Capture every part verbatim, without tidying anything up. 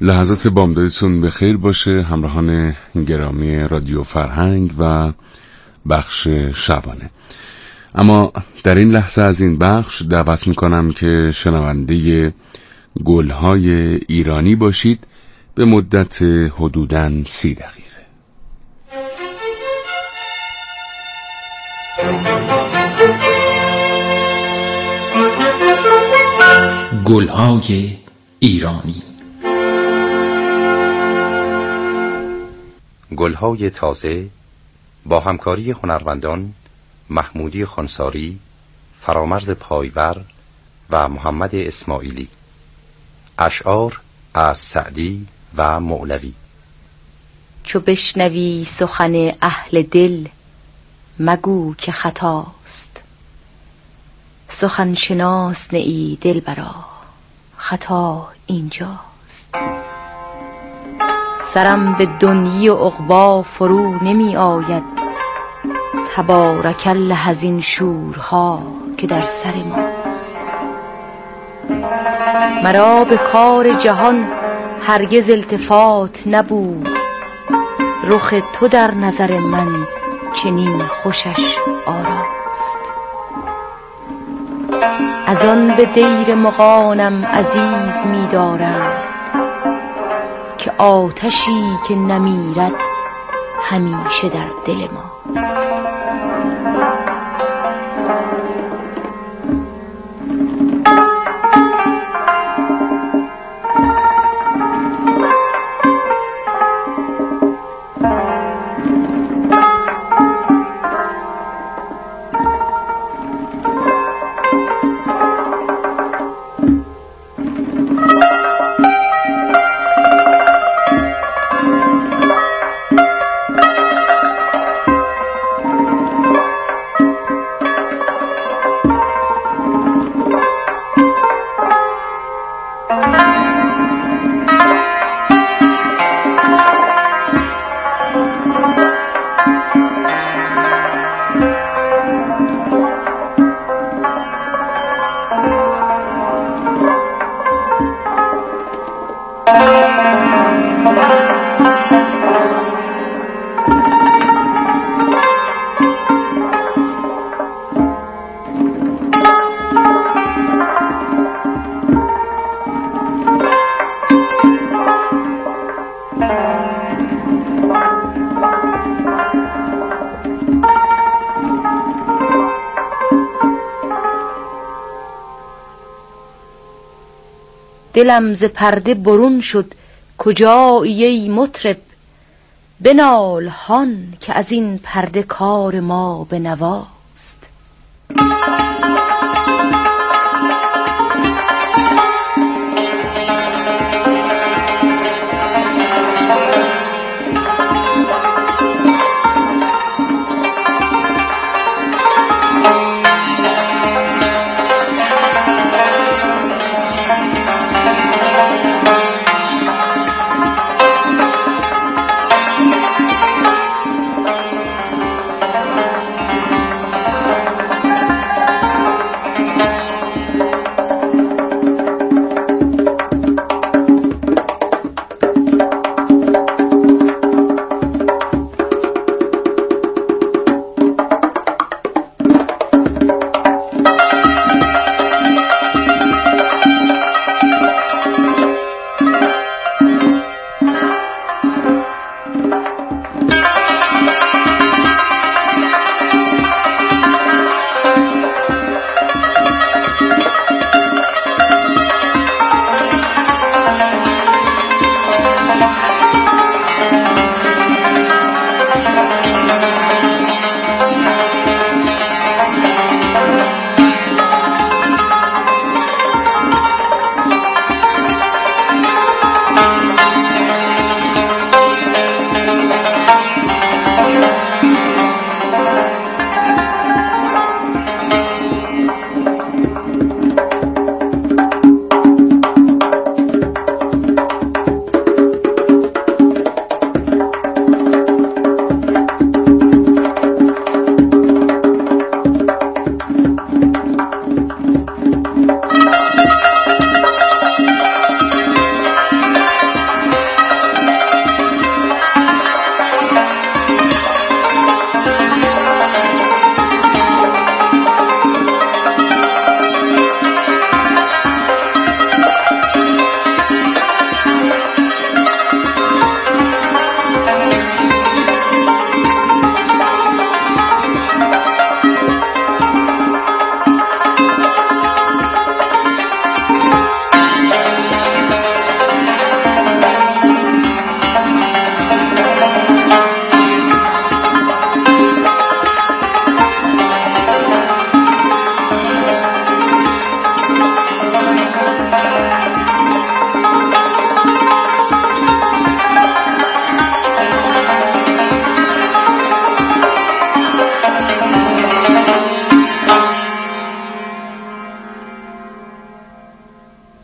لحظات بامدادتون بخیر باشه همراهان گرامی رادیو فرهنگ و بخش شبانه. اما در این لحظه از این بخش دعوت میکنم که شنونده گلهای ایرانی باشید به مدت حدوداً سی دقیقه. گلهای ایرانی، گلهای تازه با همکاری هنرمندان محمودی خانساری، فرامرز پایور و محمد اسماعیلی. اشعار از سعدی و مولوی. چو بشنوی سخن اهل دل، مگو که خطاست. سخن شناس نه ای دلبرا، خطا اینجاست. سرم به دنیی و عقبی فرو نمی آید، تبارک الله از این شورها که در سر ماست. مرا به کار جهان هرگز التفات نبود، رخ تو در نظر من چنین خوشش آراست. از آن به دیر مغانم عزیز می دارند، که آتشی که نمیرد همیشه در دل ماست. دلم ز پرده برون شد کجایی ای مطرب، بنال هان که از این پرده کار ما به نواست.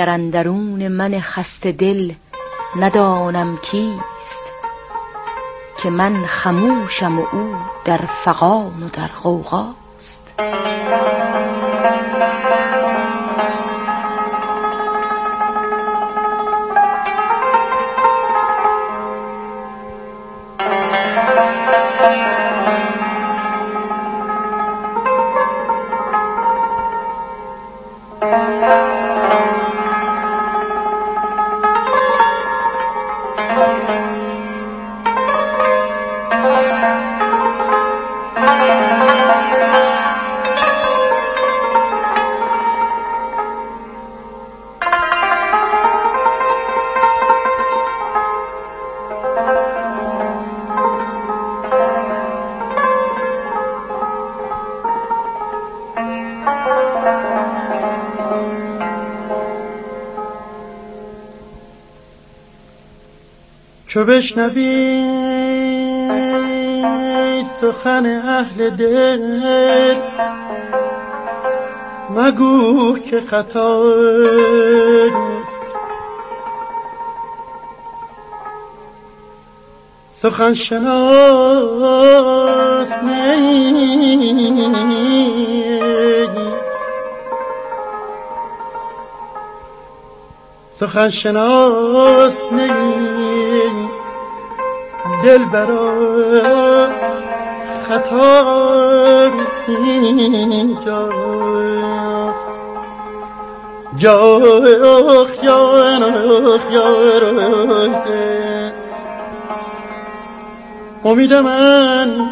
در اندرون من خسته دل ندانم کیست، که من خموشم و او در فغان و در غوغاست. چو بشنوی سخن اهل دل، مگو که خطاست. سخن شناس نی، سخن شناس نی، دل برا خطا اینجاست. جا خیان خیان امید من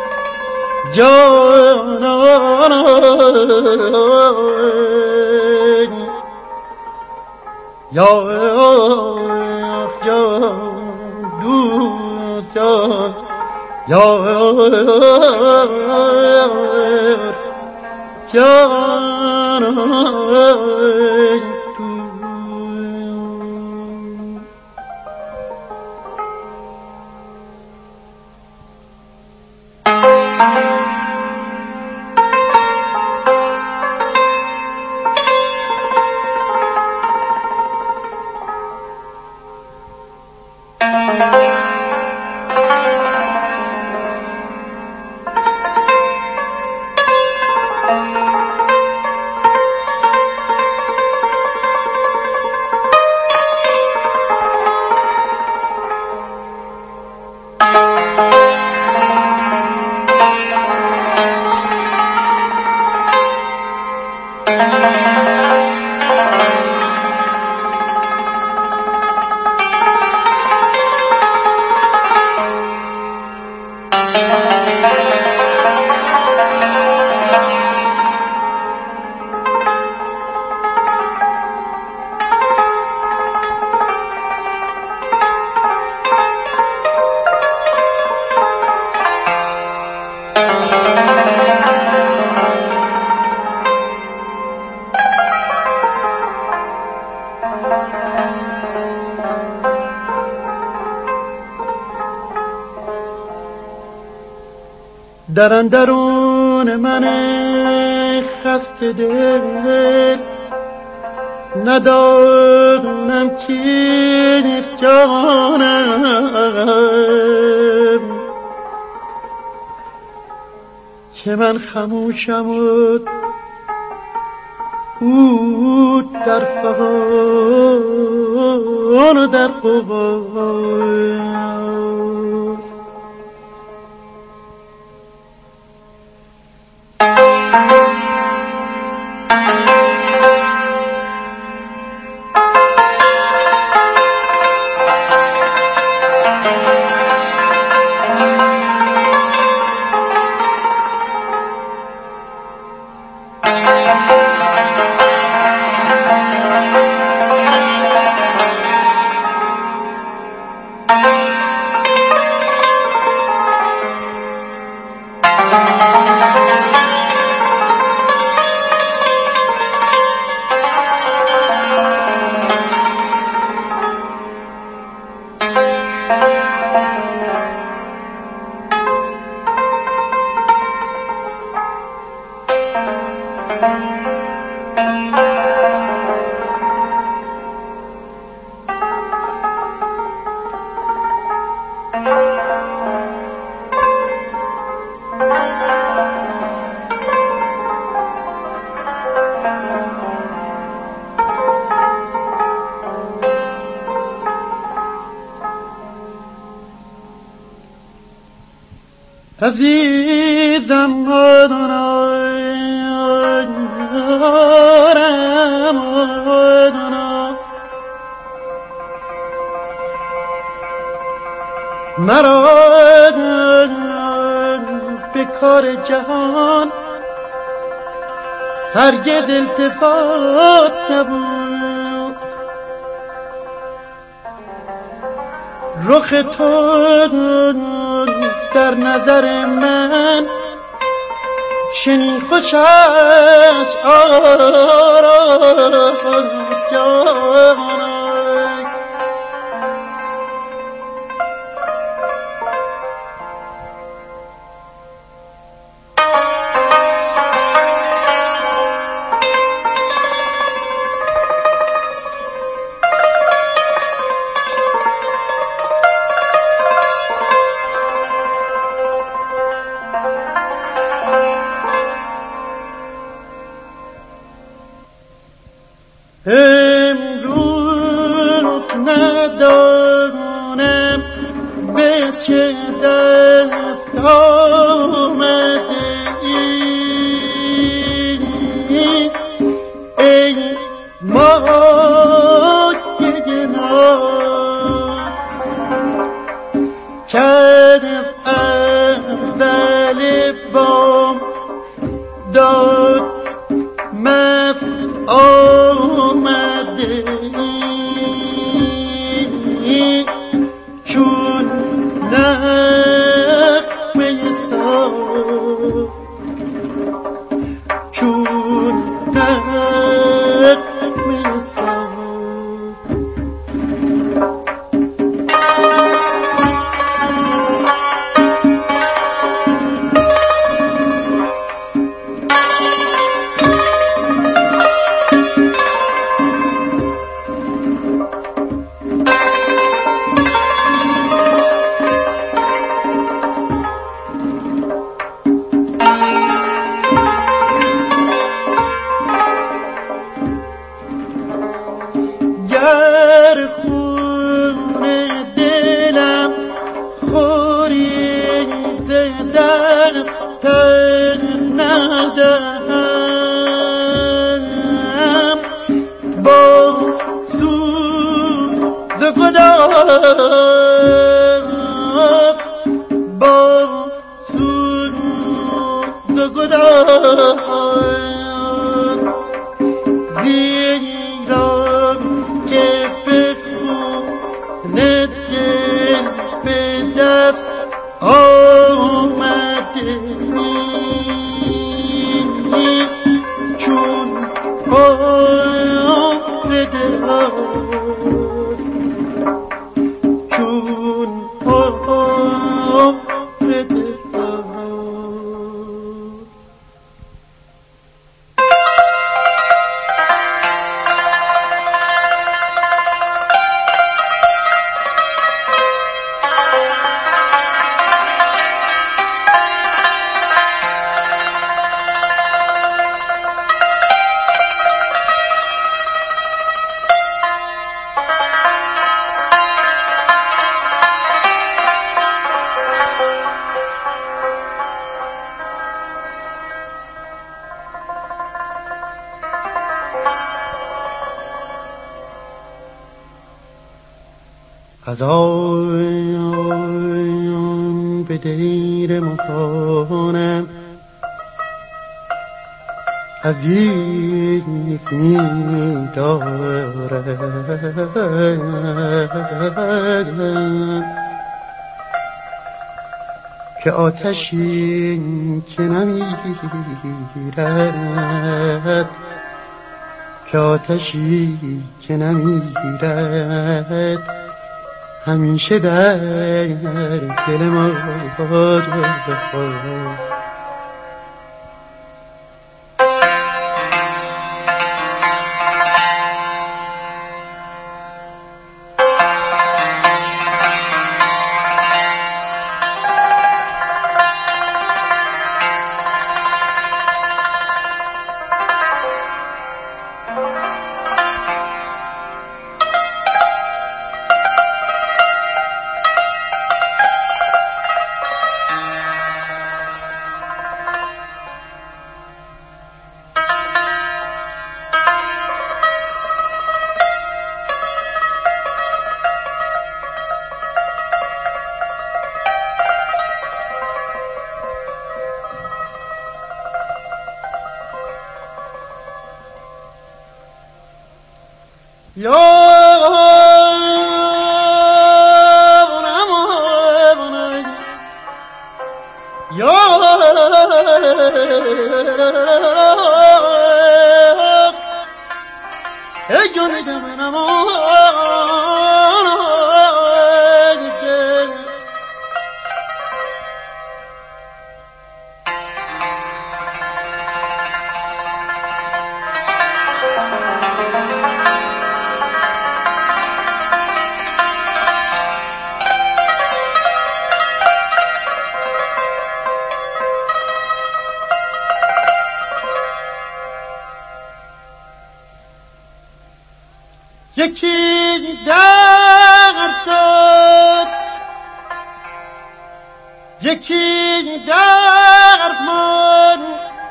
جانان یا جان دوست جان یا جان در اندرون من خسته دل ندانم کیست جانم، که من خموشم و او در فغان و در غوغاست. عزیزم مرا به کار جهان هرگز التفات نبود. رخ تو در نظر من چنین خوش است آراست جانم. امروز ندانم به چه دست آمده ای ای مایه ناز کرد اول بام داد مست آمده ای چون نغمه ساز چون نغمه ساز. گر خون دلم خوری زدن تر ندهم با سوز گداز با سوز گداز زیرا که به خون دل به دست آمده چون عمر دراز چون عمر دراز. از آن به دیر مکانم عزیز می دارم که آتشی که نمیرد که آتشی که نمیرد همیشه در دل ما ای جون دمنم یکی درد داد یکی درمان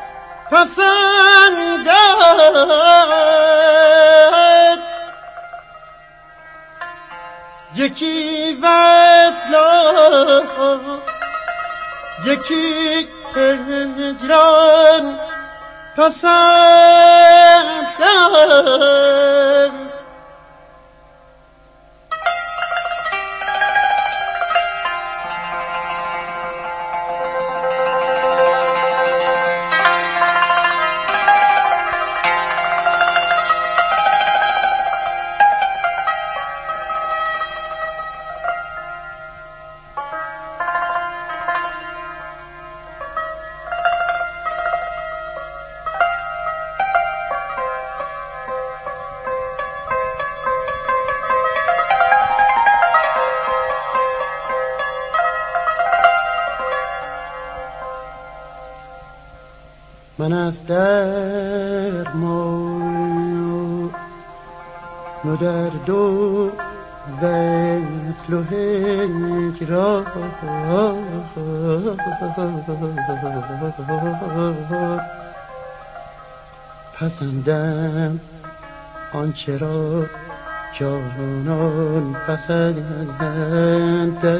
پسندد یکی وصل یکی هجران پسندد من از درمان و درد و وصل و هجران پسندم آنچه را جانان پسندند.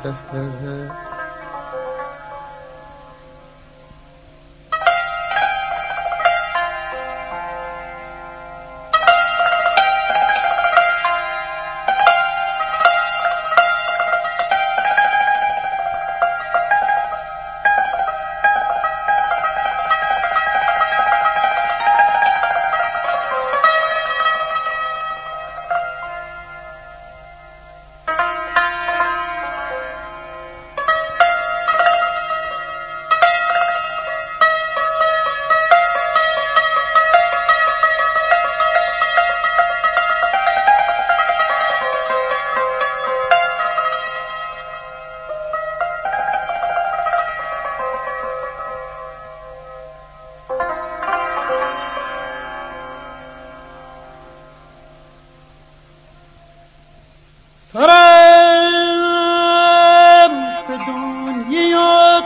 سرم به دنیا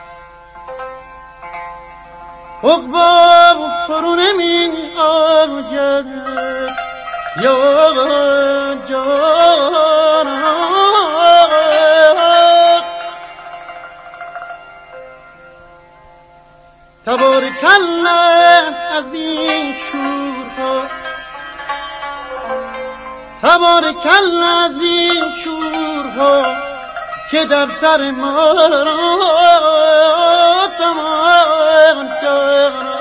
عقبا فرو نمی آید یا جانم تبارکالله از این شورها تبارکالله از این شورها که در سر ما تمام جانم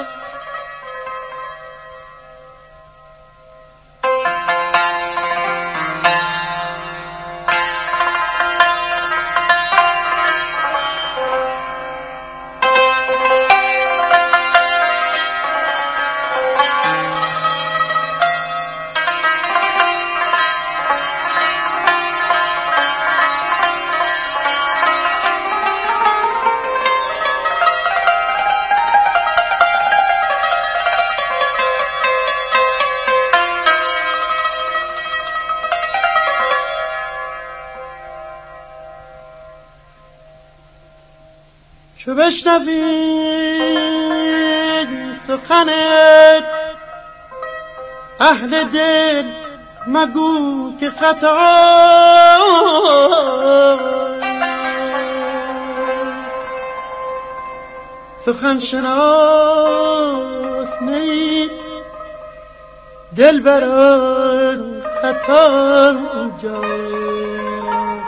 چو بشنوید سخن اهل دل مگو که خطاست سخن شناس نی دل بران خطا جاست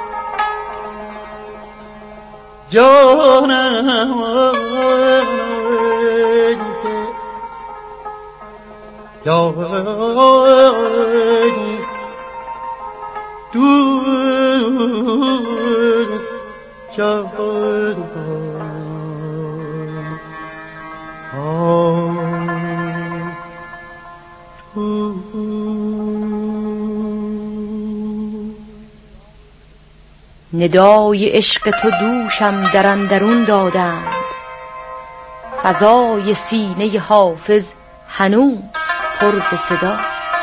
جانم جان دور جان ندای عشق تو دوشم در اندرون دادند، فضای سینه حافظ هنوز پر ز صدا.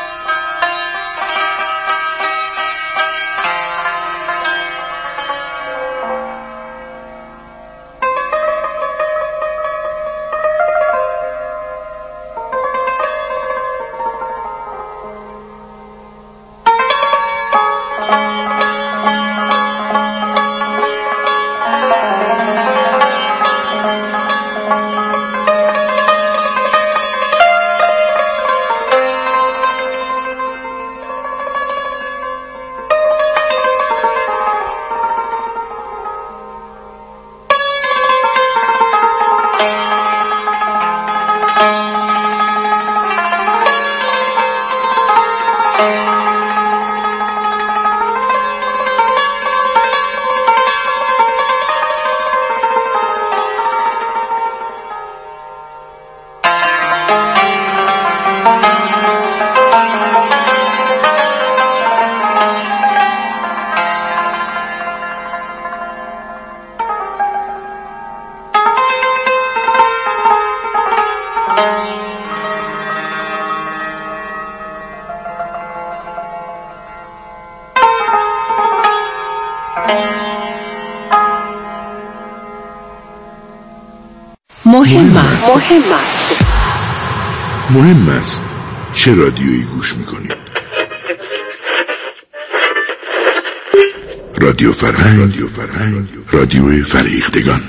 مهم است مهم است مهم است چه رادیویی گوش میکنید؟ رادیو فرهنگ، رادیو فرهنگ، رادیو فرهیختگان.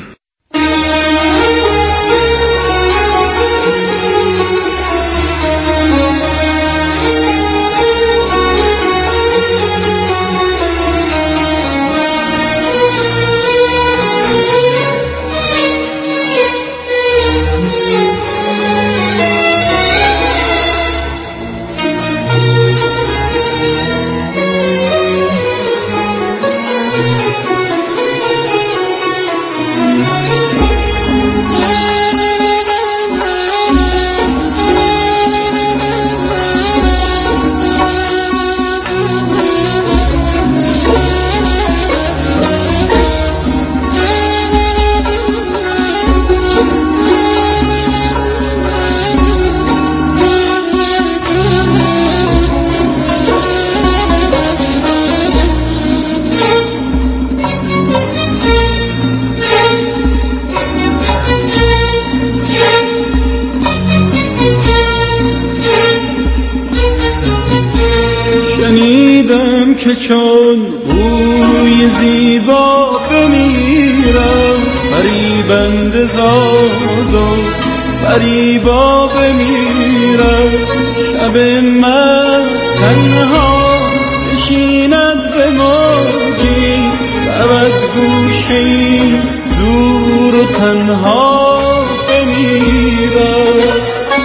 شنیدم که چون بوی زیبا بمیرم، فریبنده زاد و فریبا بمیرم. شب من تنها بشیند به موجی، رود گوشه‌ای دور و تنها بمیرم.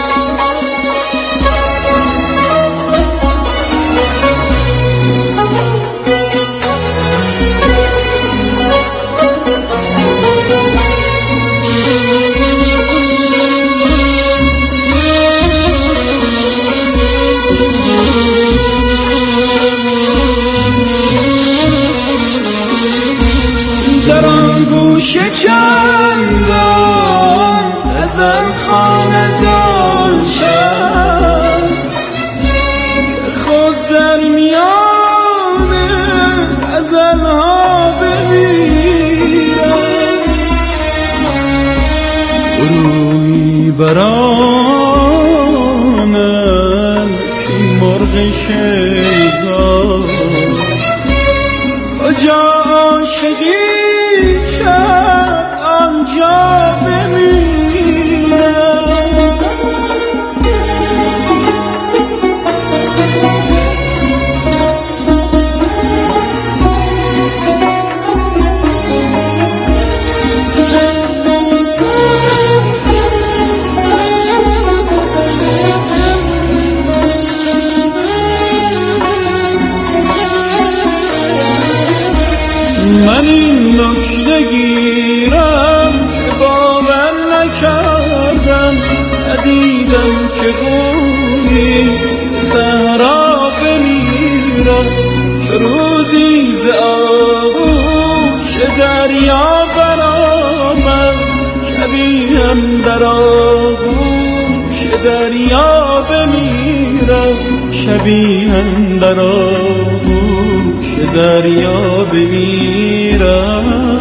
گوشه چندان ازل خانه داشتم که خود در میان ازلها بمیرم. روی برانم که مرغ شیدا کجا عاشقی آنجا بمیرم. من این نکته گیرم که باور نکردم، ندیدم که گویی صحرا بمیرم، چه روزی ز آغوش دریا برآمد، شبیهم در آغوش دریا بمیرم، شبیهم در آغوش دریا بمیرم.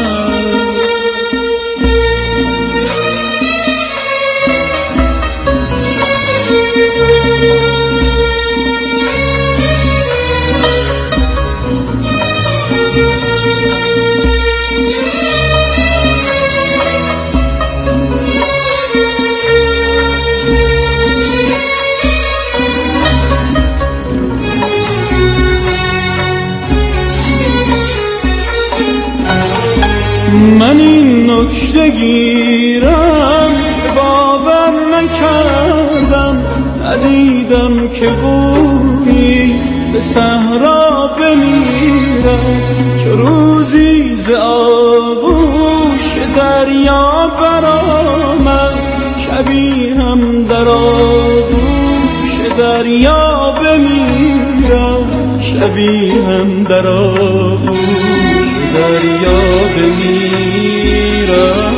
من این نکته گیرم که باور نکردم، ندیدم که گویی به صحرا بمیرم، چه روزی ز آغوش دریا برآمد، شبیهم در آغوش دریا بمیرم، شبیهم در آغوش دریا بمیرم.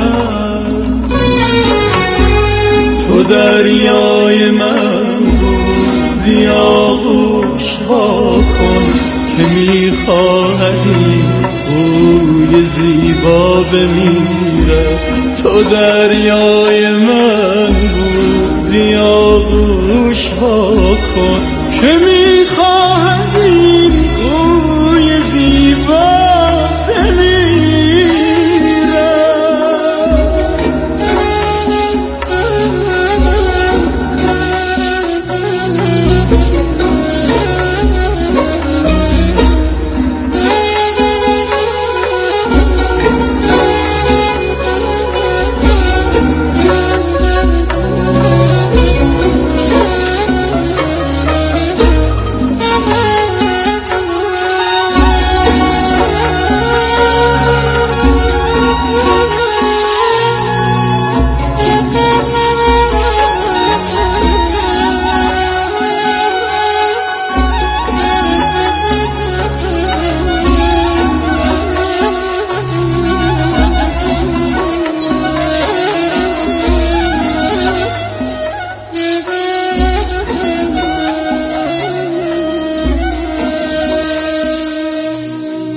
تو دریای من بودی، آغوش ها کن که میخواهدی بوی زیبا بمیرم. تو دریای من بودی، آغوش ها کن که می